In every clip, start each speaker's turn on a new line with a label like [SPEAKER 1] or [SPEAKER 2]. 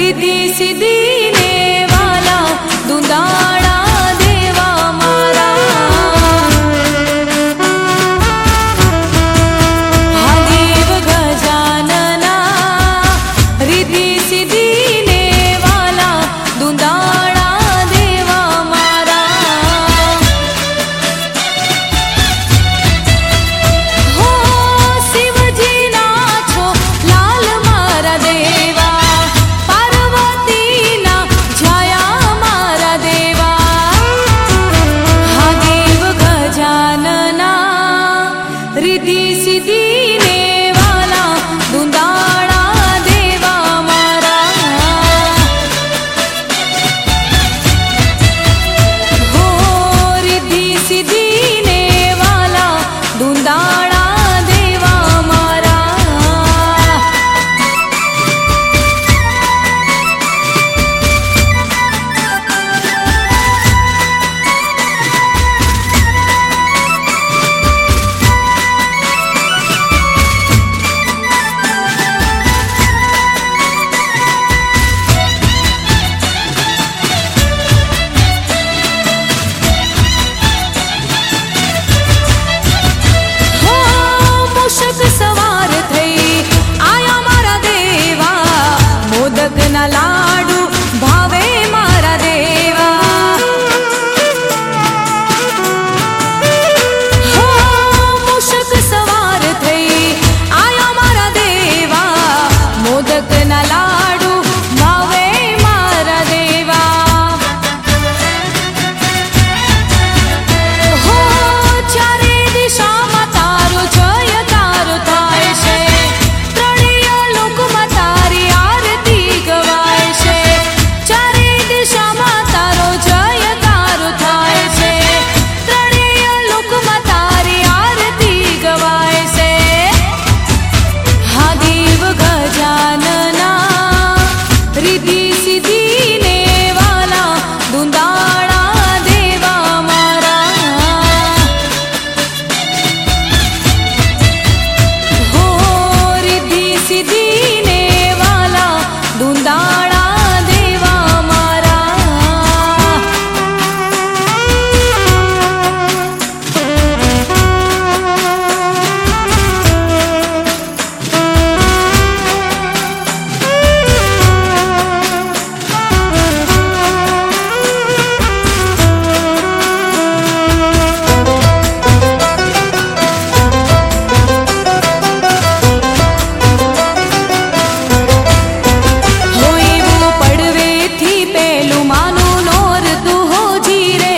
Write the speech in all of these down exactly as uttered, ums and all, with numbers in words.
[SPEAKER 1] रिद्धि सिद्धि ने वाला दुंदाड़ा देवा मारा। महादेव गजानना रिद्धि सिद्धि ने वाला दुंदाड़ा देवा मारा। हो शिवजी नाचो लाल मारा देवा, पार्वती ना छाया मारा देवा। महादेव गजानना रिद्धि सिद्धि ने वाला दुंदाड़ा देवा मारा। हो रिद्धि सिद्धि ने वाला दुंदाड़ा देवा मारा। हो मूषक सवार थई आया मारा देवा, मोदक ना लाडू भावे मारा देवा। हो मूषक सवार थई आया मारा देवा, मोदक ना लाडू भावे मारा देवा। हो चारे दिशाમાં તારો જયકાર થાય છે, ત્રણેય લોકમાં તારી આરતી ગવાય છે। ચારે દિશામાં તારો જયકાર થાય છે, ત્રણેય લોકમાં તારી આરતી ગવાય છે। महादेव गजानना रिद्धि सिद्धि ने वाला दुंदाड़ा देवा मारा। हो रिद्धि सिद्धि ने वाला दुंदाड़ा देवा मारा। हो एवो पड़वे थी पेलू मानो नोर तू हो जीरे।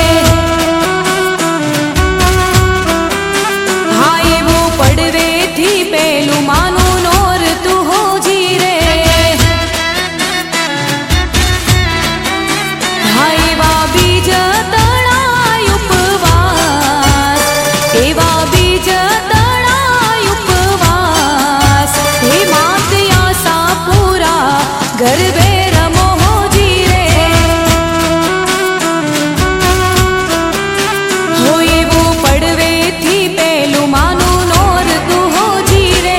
[SPEAKER 1] हाँ एवो पड़वे थी पेलू मानो नोर तू हो जीरे। हाँ एवा बीज तणाय उपवास, एवा बीज तणाय उपवास। हे मात आसा पूरा गरबे रमो हो जीरे। हो एवो पड़वे थी पेलू मानो नोर तू हो जीरे।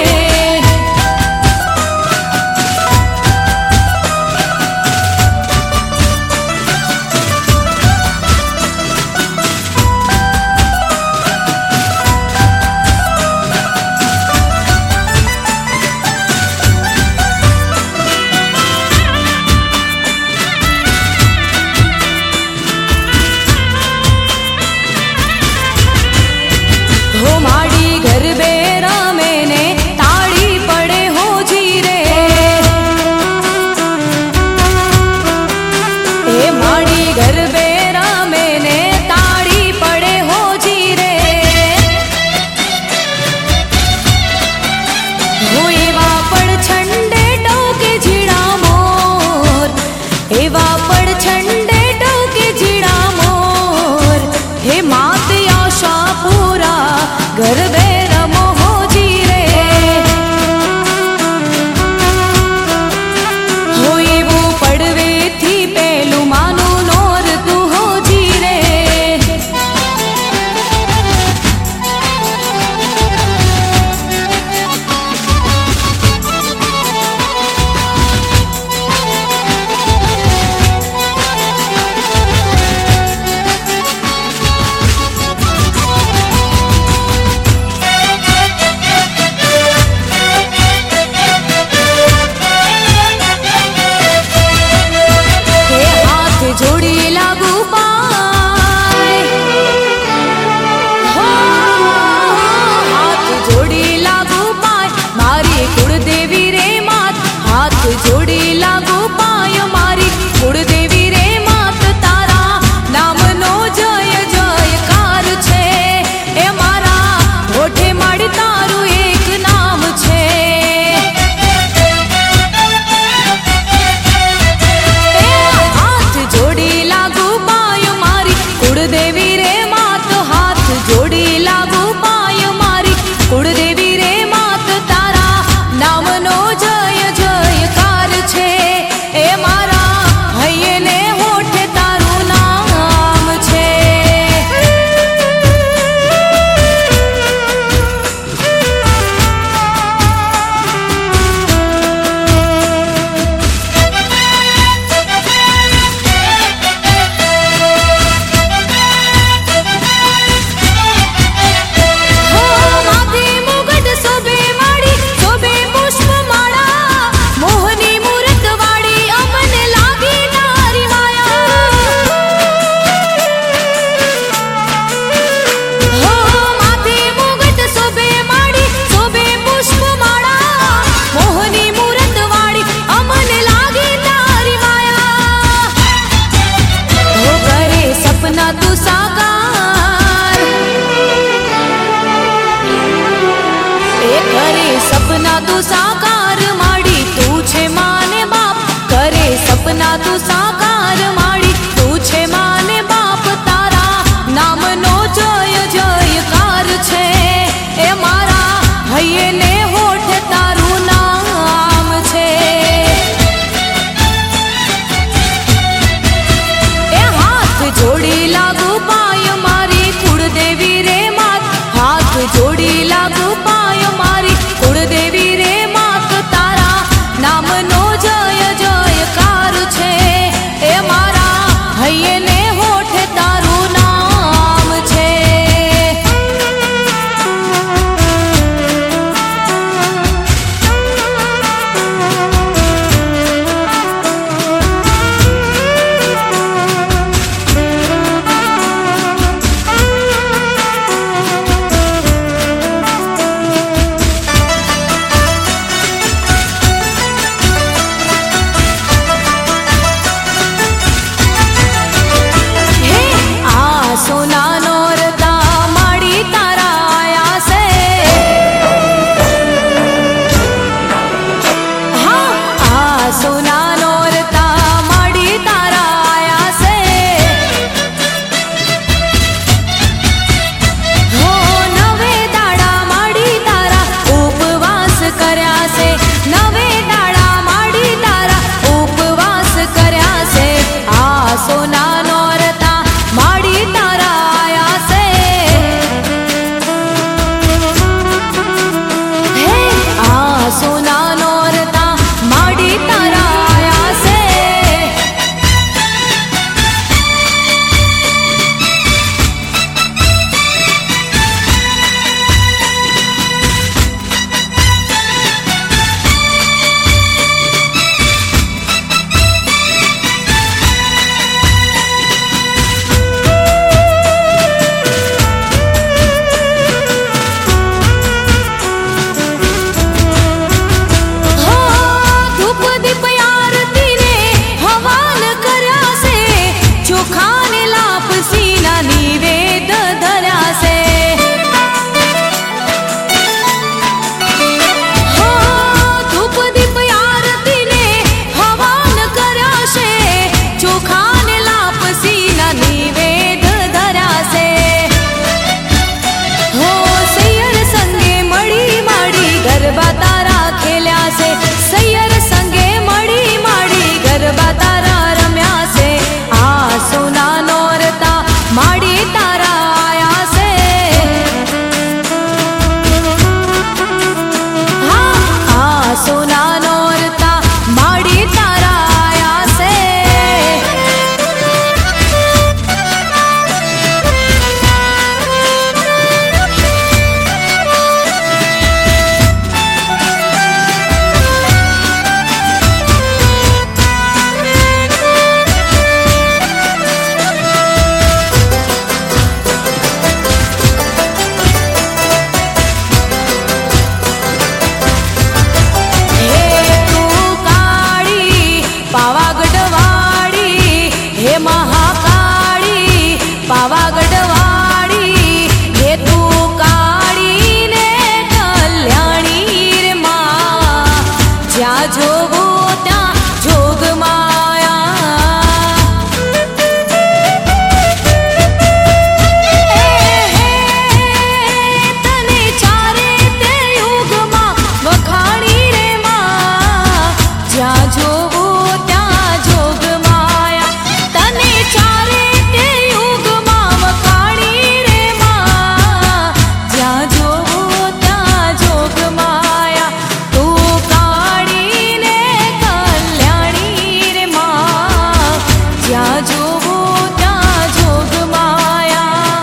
[SPEAKER 1] જોવો ત્યાં જોગમાયા તને ચારે તે યુગમાં વખાણી રે માં જ્યાં જોવો ત્યાં જોગમાયા તું કાળી ને કલ્યાણી રે માં જ્યાં જોવો ત્યાં જોગમાયા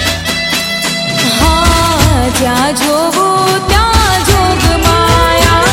[SPEAKER 1] હા જ્યાં જોવો ત્યાં જોગમાયા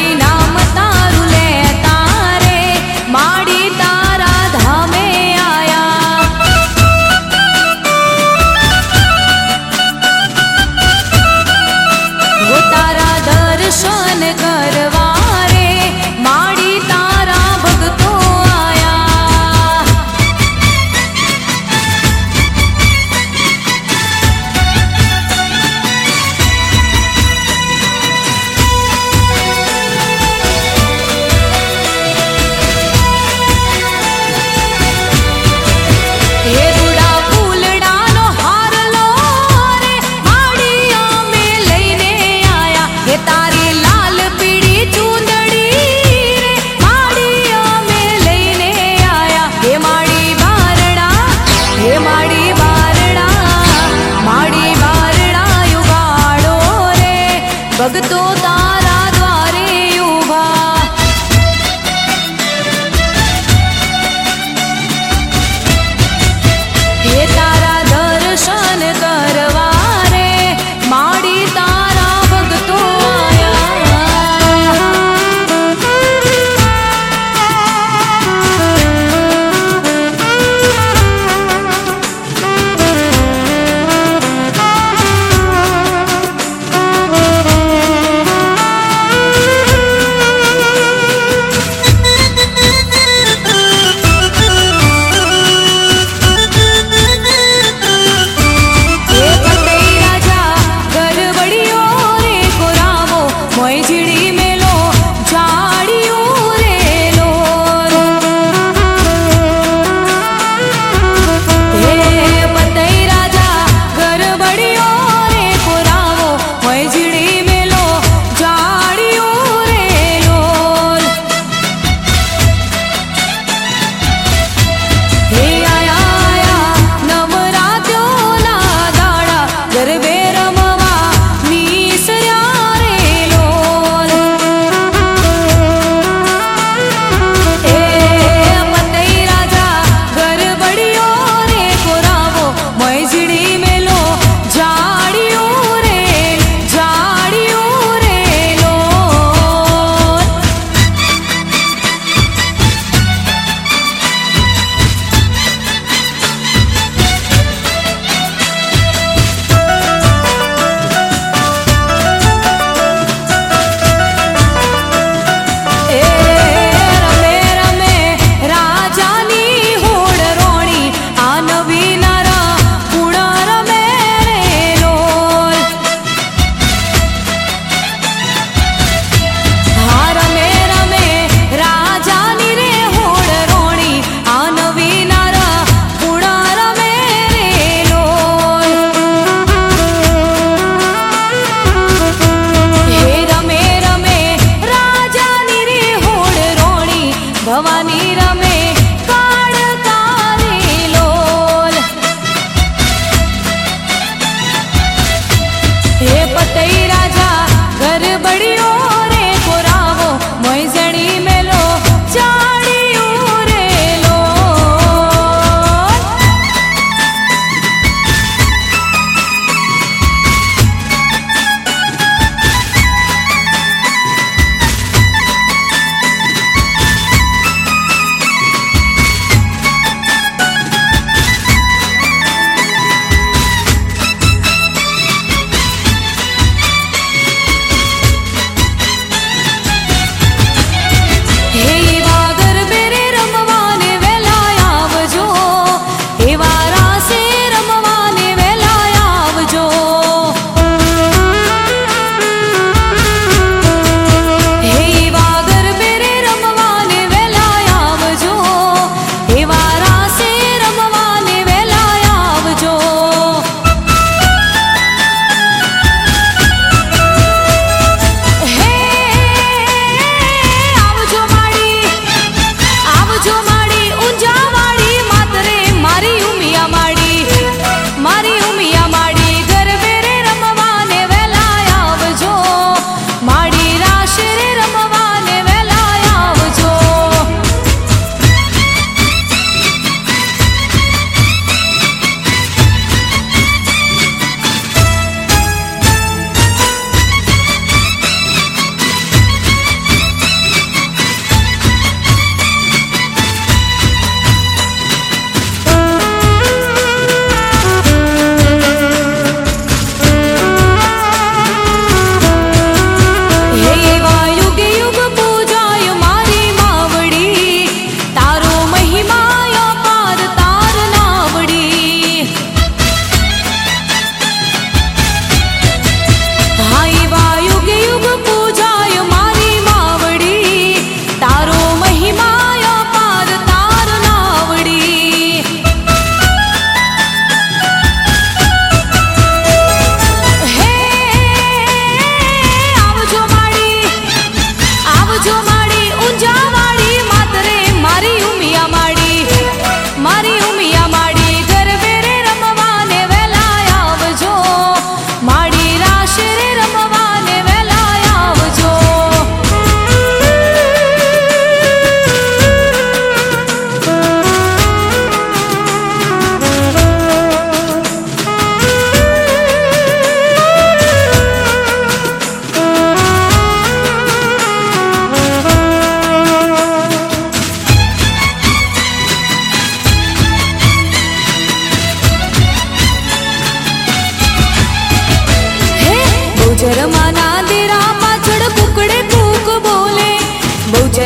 [SPEAKER 1] माड़ी नाम तारू ले तारे माड़ी तारा धामे आया। वो तारा दर्शन करवा रे माड़ी तारा भगतो आया।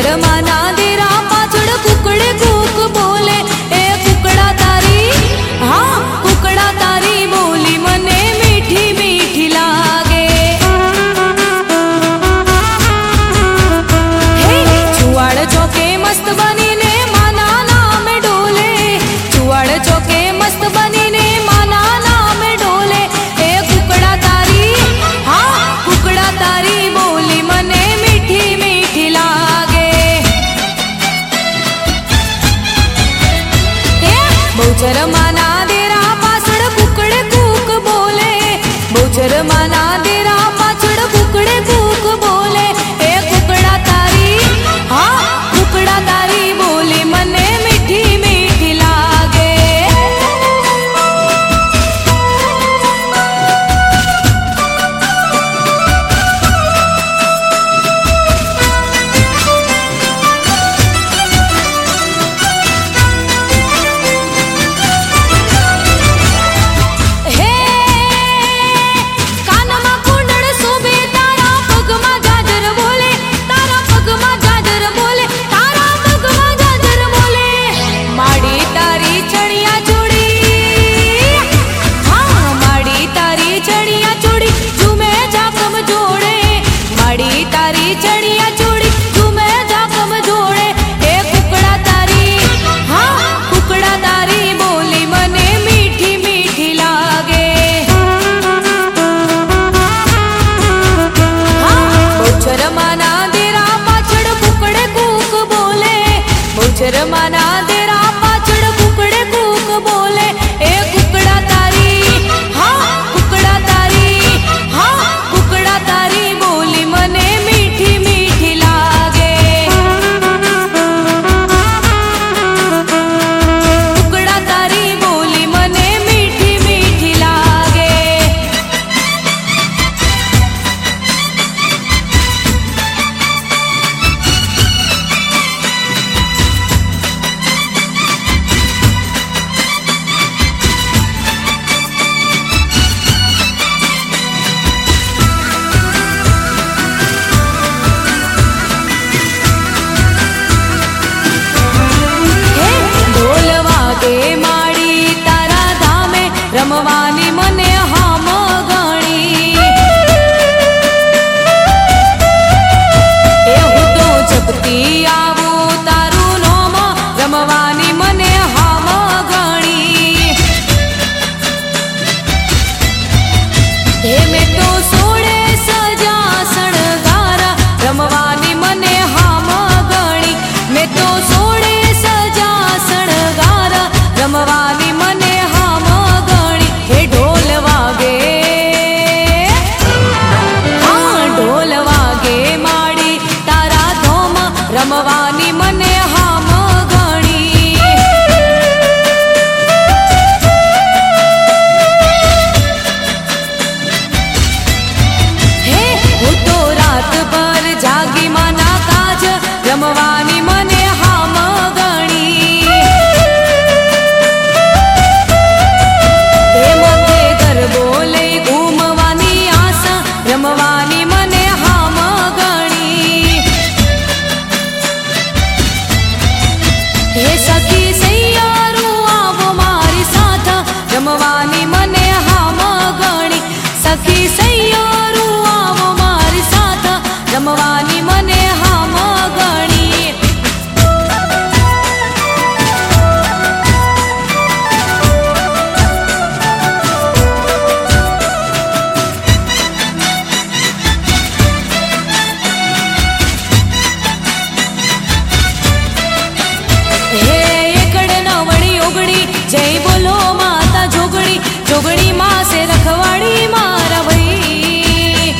[SPEAKER 1] માના દેરા પાછળ કુકડે કૂક બોલે એ કુકડા તારી હા કુકડા તારી બોલી મને મીઠી મીઠી લાગે હે ચુવાડ ચોકે મસ્ત બનીને માના નામે ડોલે ચુવાડ ચોકે મસ્ત બનીને માના નામે ડોલે એ કુકડા તારી હા કુકડા તારી બોલી મને મીઠી મીઠી લાગે બહુચર માના દેરા પાછળ કુકડે કૂક બોલે બહુચર માના દેરા પાછળ કુકડે કૂક બોલે એ કુકડા તારી હા કુકડા તારી બોલી મને મીઠી મીઠી લાગે હે કાનમાં કુંડળ શોભે તારા પગમાં ગાજર બોલે તારા પગમાં ગાજર બોલે તારા પગમાં ગાજર બોલે માડી તારી ચણિયા ચોળી હા માડી તારી ચણિયા ચોળી ઝૂમે ઝાકમ જોડે માડી તારી ચણિયા ચોળી ઝૂમે ઝાકમ જોડે એ કુકડા તારી હા કુકડા તારી બોલી મને મીઠી મીઠી લાગે બહુચર માના દેરા પાછળ કુકડે કૂક બોલે બહુચર માના દેરા પાછળ કુકડે કૂક બોલે એ કુકડા તારી હા કુકડા તારી હા કુકડા તારી બોલી મને મીઠી મીઠી લાગે કુકડા તારી બોલી મને મીઠી મીઠી લાગે હે ઢોલ વાગે માડી તારા ધામે રમવાની મને હામ ગણી એ હું તો જપતી આવું તારું નોમ રમવાની મને હામ ગણી હે મેં તો સોળે સજા શણગારા રમવાની મને હામ ગણી મેં તો સોળે સજા શણગારા રમવાની મને હામ ગણી હે ઢોલ વાગે હા ઢોલ વાગે માડી તારા ધોમ રમવાની મને હામ ગણી હે હું તો રાત ભર જાગી માના કાજ રમવાની મને હામ ગણી હે મથે ગરબો લઈ ઘૂમવાની આશા રમવાની મને હામ ગણી હે સખી સૈયારું આવો મારી સાથ રમવાની મને હામ ગણી સખી સૈયારું આવો મારી સાથ રમવાની મને હામ ગણી હે એકડ નવણી ઓગણી જય બોલો માતા જોગણી જોગણી માસે રખવાડી મારા ભાઈ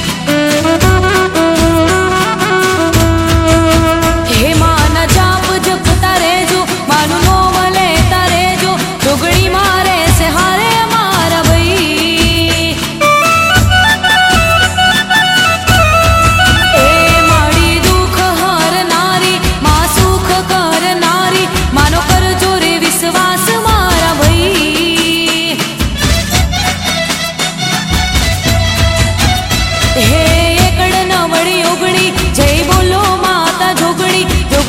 [SPEAKER 1] હે માના જાપ જપતા રહેજો માનું નોમ લેતા રહેજો જોગણી મારે સે હારે મારા ભાઈ એ માડી દુઃખ હરનારી માં સુખ કરનારી માનો કરજો રે વિશ્વાસ મારા ભાઈ હે એકડ નવડી ઓગણી જય બોલો માતા જોગણી જોગણી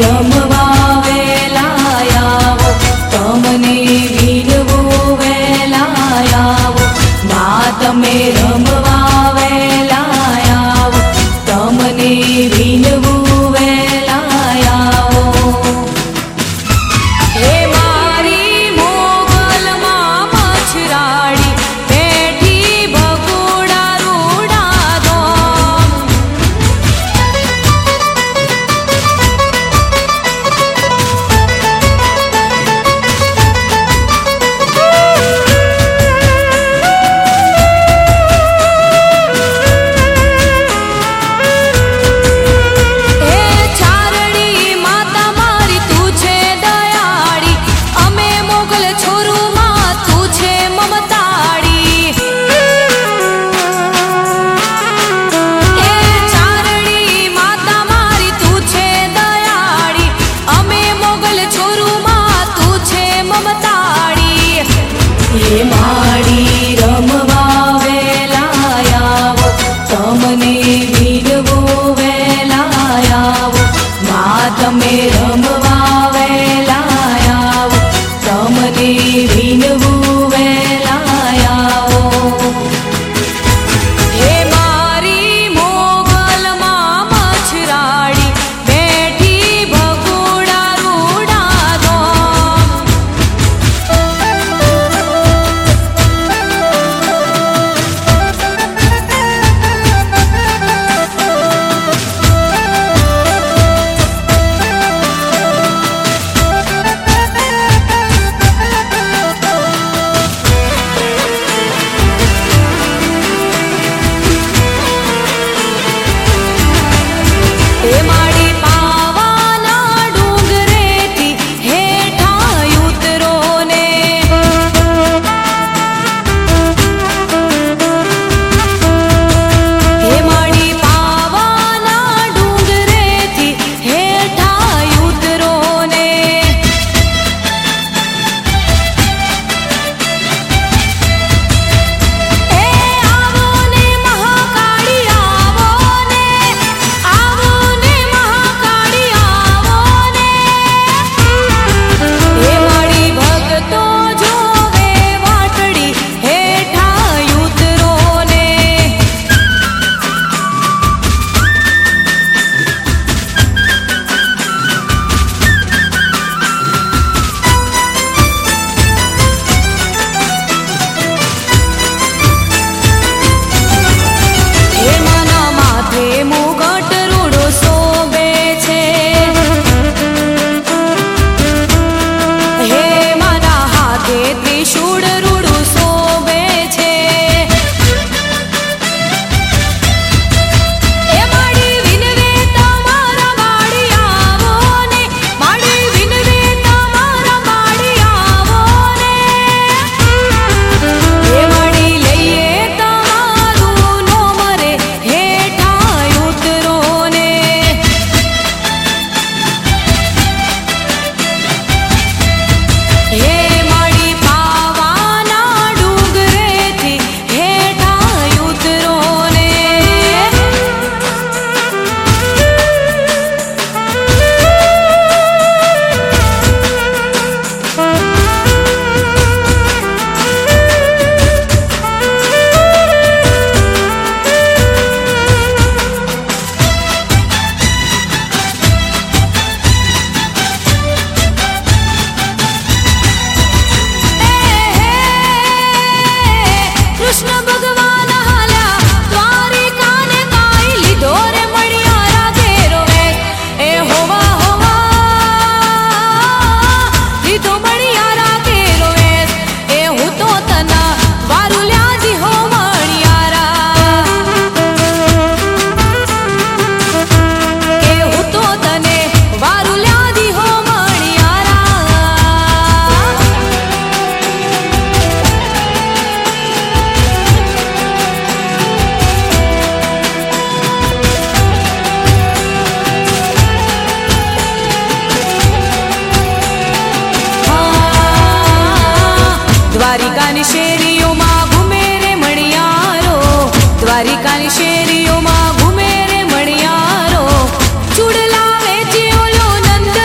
[SPEAKER 1] રમવા વેલા આવો, તમને વિનવું વેલા આવો, મા તમે રમવા વેલા આવો, તમને વિનવું વેલા આવો. હે મારી મોગલમાં મછરાડી બેઠી ભગુડા રૂડા ધોમ. હે માડી રમવા વેલા આવો, તમને વિનવું વેલા આવો, મા તમે રમવા વેલા આવો, તમને વિનવું વેલા આવો. હે મારી મોગલમાં મછરાડી બેઠી ભગુડા રૂડા ધોમ. હે માડી પાવાના ડુંગરેથી હેઠા ઉતરો ને, હે માડી પાવાના ડુંગરેથી હેઠા ઉતરો ને, એ આવો ને મહાકાળી આવો ને, આવો ને મહાકાળી આવો ને. હે માડી ભક્તો જોવે વાટડી હેઠા ઉતરો ને. હે માના માથે મુગટ રૂડો શોભે છે, હે માના હાથે ત્રિશૂળ રૂડું શોભે છે. એ માડી વિનવે તમારા માડી આવો ને, માડી વિનવે તમારા માડી આવો ને. હે માડી લઈએ તમારું નો મરે હેઠા ઉતરો ને. હે માડી પાવાના ડુંગરેથી હેઠા ઉતરો ને. કૃષ્ણ ભગવાન હાલ્યા દ્વારિકાને કાઈ લીધો રે મણિયારા ઘેરો વે. એ હોવા હોવા લીધો મણિયારા ઘેરો વે. એ હું તો તના વારુલ્યા જી હો મણિયારા, એ હું તો તને વારુલ્યા જી હો મણિયારા. દ્વારિકાની શેરીઓમાં ઘૂમે રે મણિયારો, દ્વારિકાની શેરીઓમાં ઘૂમે રે મણિયારો. ચૂડલા વેચી ઓલો નંદ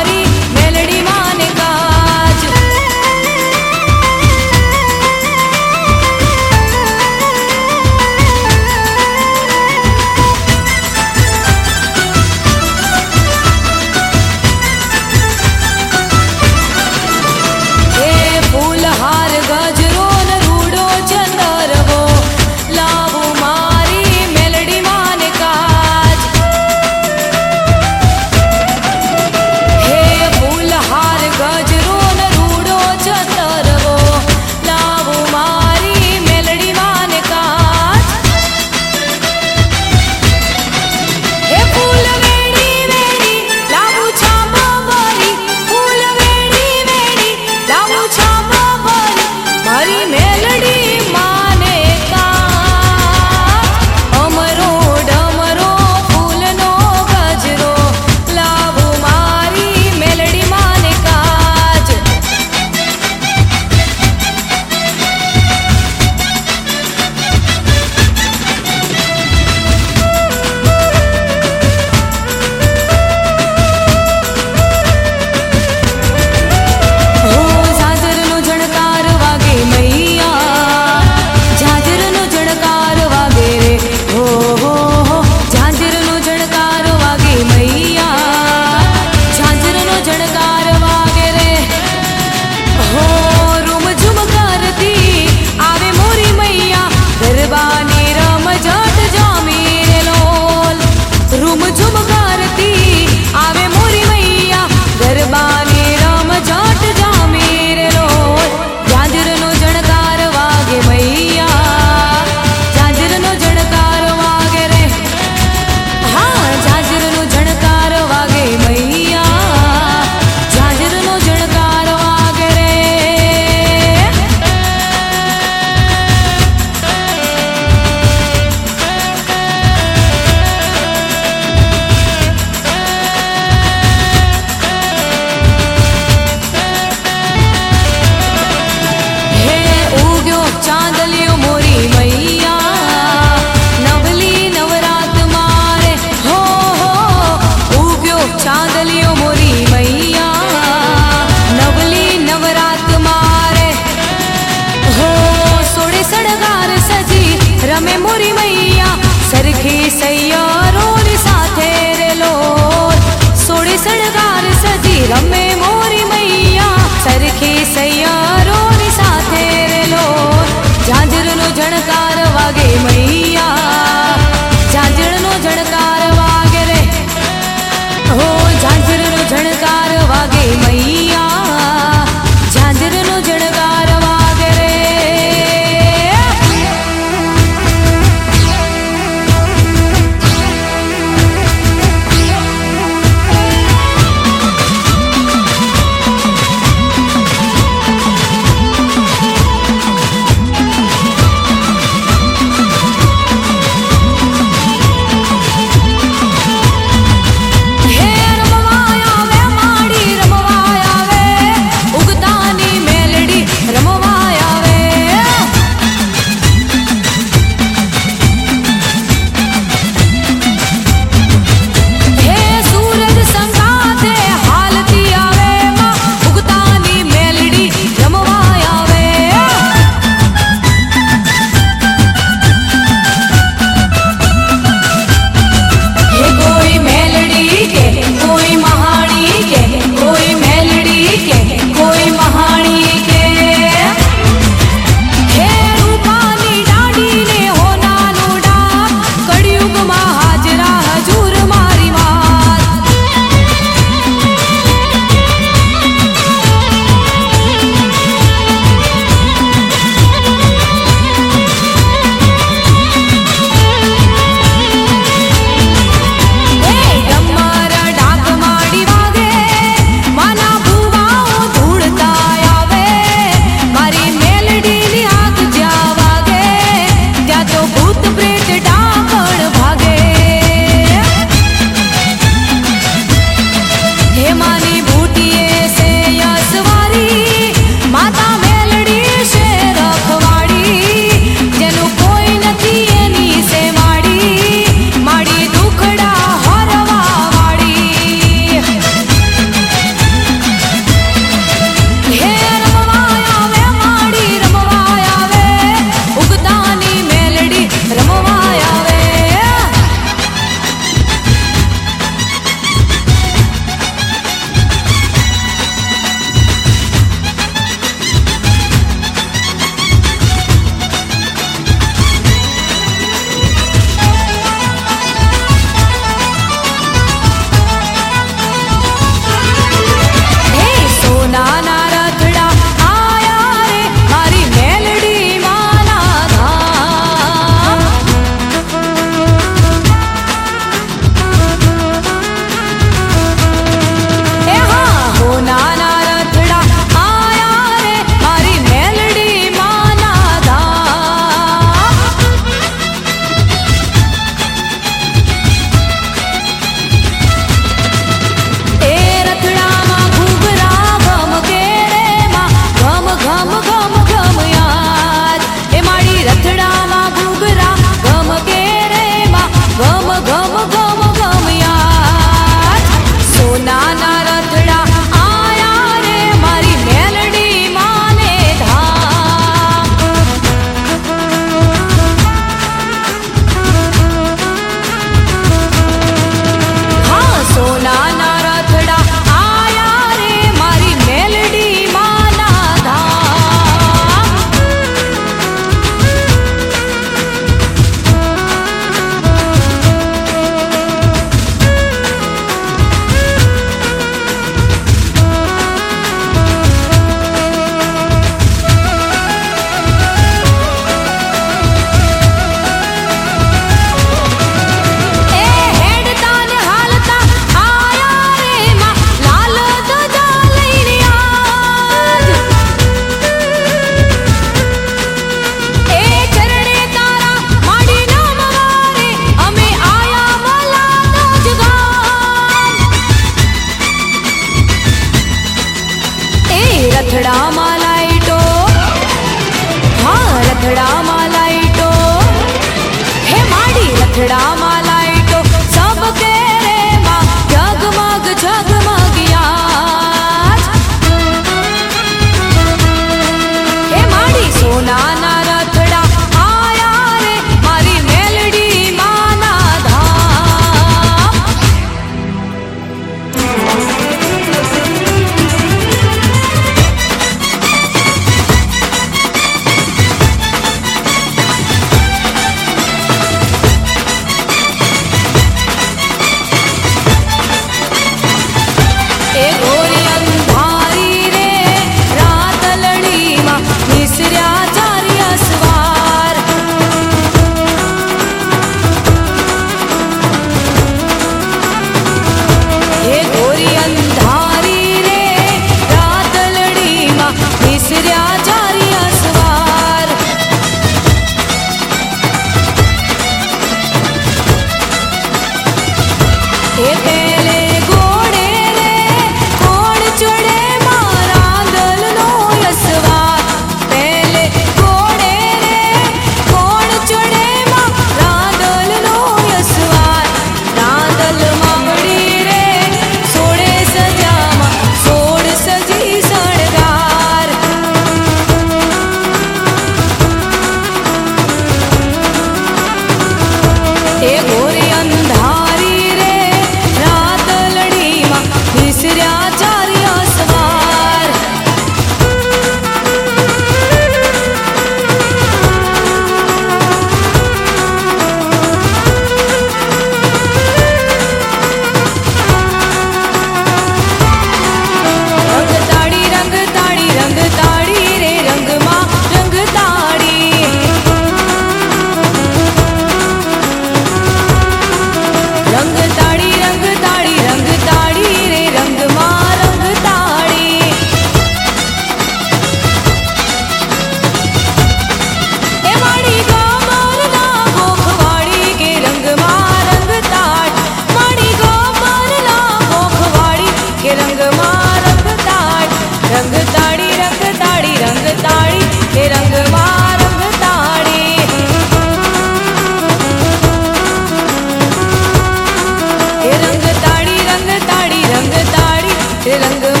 [SPEAKER 1] रंग